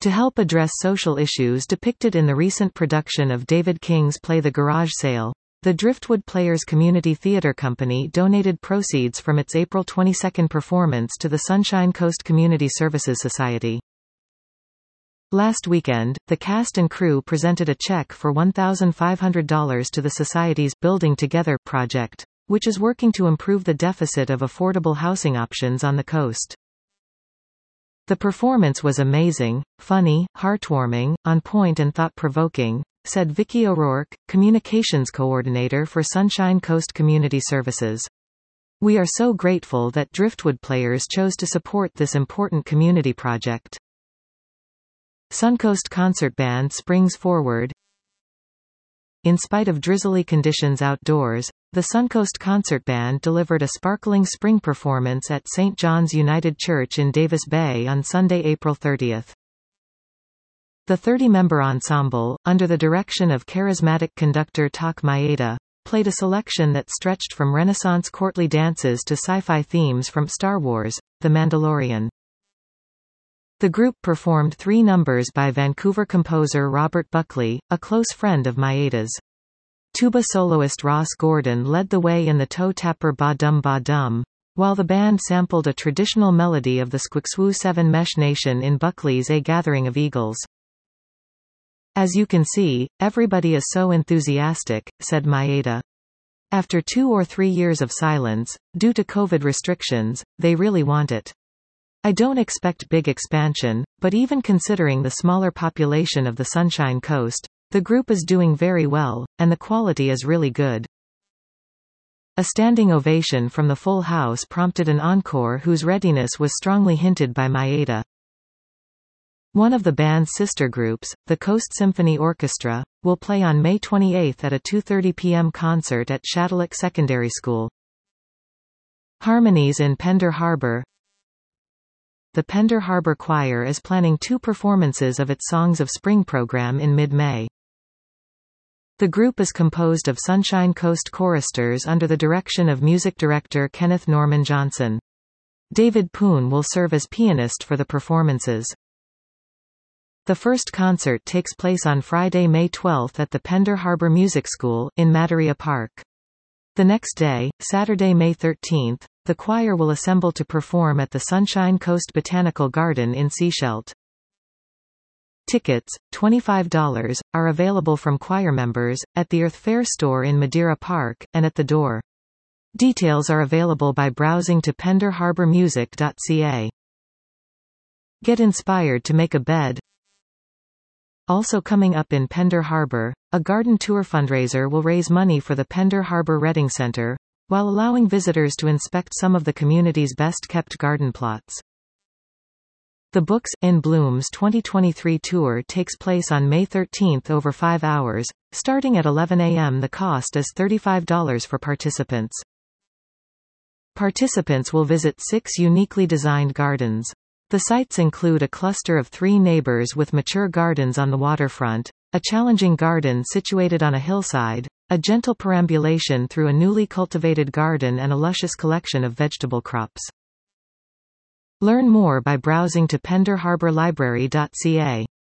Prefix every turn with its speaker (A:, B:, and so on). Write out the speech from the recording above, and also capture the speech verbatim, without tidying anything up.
A: To help address social issues depicted in the recent production of David King's play The Garage Sale, the Driftwood Players Community Theatre Company donated proceeds from its April twenty-second performance to the Sunshine Coast Community Services Society. Last weekend, the cast and crew presented a check for one thousand five hundred dollars to the Society's Building Together project, which is working to improve the deficit of affordable housing options on the coast. The performance was amazing, funny, heartwarming, on point and thought-provoking, said Vicky O'Rourke, communications coordinator for Sunshine Coast Community Services. We are so grateful that Driftwood Players chose to support this important community project. Suncoast Concert Band springs forward. In spite of drizzly conditions outdoors, the Suncoast Concert Band delivered a sparkling spring performance at Saint John's United Church in Davis Bay on Sunday, April thirtieth. The thirty-member ensemble, under the direction of charismatic conductor Tak Maeda, played a selection that stretched from Renaissance courtly dances to sci-fi themes from Star Wars, The Mandalorian. The group performed three numbers by Vancouver composer Robert Buckley, a close friend of Maeda's. Tuba soloist Ross Gordon led the way in the toe tapper Ba Dum Ba Dum, while the band sampled a traditional melody of the Squigswoo Seven Mesh Nation in Buckley's A Gathering of Eagles. As you can see, everybody is so enthusiastic, said Maeda. After two or three years of silence, due to COVID restrictions, they really want it. I don't expect big expansion, but even considering the smaller population of the Sunshine Coast, the group is doing very well, and the quality is really good. A standing ovation from the full house prompted an encore whose readiness was strongly hinted by Maeda. One of the band's sister groups, the Coast Symphony Orchestra, will play on May twenty-eighth at a two thirty p m concert at Shattuck Secondary School. Harmonies in Pender Harbor. The Pender Harbor Choir is planning two performances of its Songs of Spring program in mid-May. The group is composed of Sunshine Coast choristers under the direction of music director Kenneth Norman Johnson. David Poon will serve as pianist for the performances. The first concert takes place on Friday, May twelfth at the Pender Harbor Music School, in Mataria Park. The next day, Saturday, May thirteenth, the choir will assemble to perform at the Sunshine Coast Botanical Garden in Sechelt. Tickets, twenty-five dollars, are available from choir members, at the Earth Fare store in Madeira Park, and at the door. Details are available by browsing to pender harbor music dot c a. Get inspired to make a bed. Also coming up in Pender Harbor, a garden tour fundraiser will raise money for the Pender Harbor Reading Center, while allowing visitors to inspect some of the community's best-kept garden plots. The Books in Bloom's twenty twenty-three tour takes place on May thirteenth over five hours, starting at eleven a m The cost is thirty-five dollars for participants. Participants will visit six uniquely designed gardens. The sites include a cluster of three neighbors with mature gardens on the waterfront, a challenging garden situated on a hillside, a gentle perambulation through a newly cultivated garden, and a luscious collection of vegetable crops. Learn more by browsing to pender harbor library dot c a.